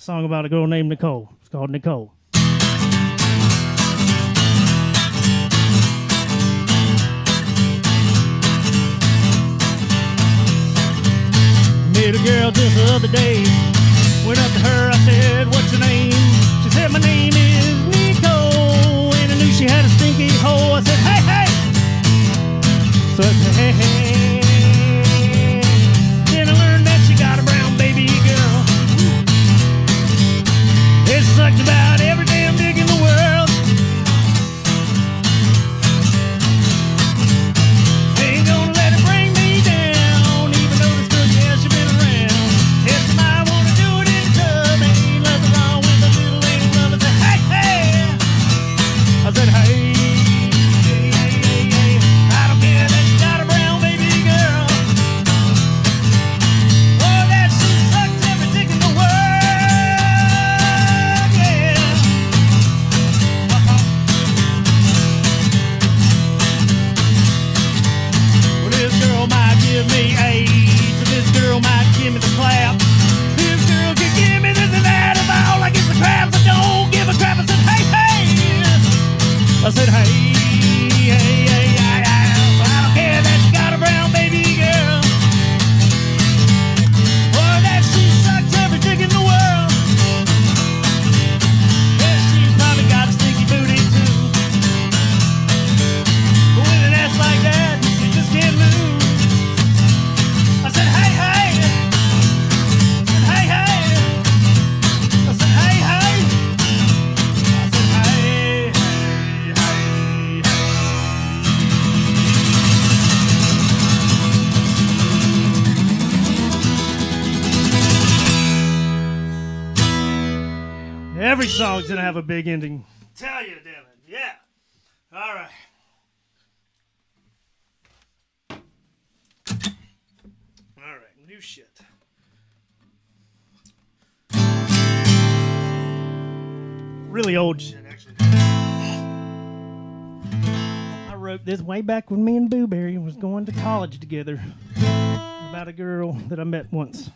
song about a girl named Nicole. It's called Nicole. Met a girl just the other day. Went up to her, I said, what's your name? She said, my name is Nicole. And I knew she had a stinky hole. I said, hey, hey. So I said, hey, hey. Then I learned that she got a brown baby girl. It sucked about every damn dick in the world. Ain't gonna let it bring me down, even though this girl, yeah, she been around. If you might wanna do it in the tub, ain't nothing wrong with a little lady love. I said, hey, hey. I said, hey. I don't care that you got a brown baby girl. Oh, that she sucks every dick in the world, yeah. Well, this girl might give me AIDS, or this girl might give me the clap. This girl could give me this and that. If all I get the crap, I don't give a crap. I said, hey, hey. I said, hey, hey, hey, hey, hey. I don't care that you got a brown baby girl. Or that she sucks every dick in the world. Yeah, she's probably got a stinky booty too. But with an ass like that, you just can't lose. I said, hey, hey. I said, hey, hey. I said, hey, hey. I said, hey, hey, hey, hey. Every song's gonna have a big ending. Tell you, damn it. Yeah. All right. All right. New shit. Really old shit, actually. I wrote this way back when me and Boo Berry was going to college together about a girl that I met once.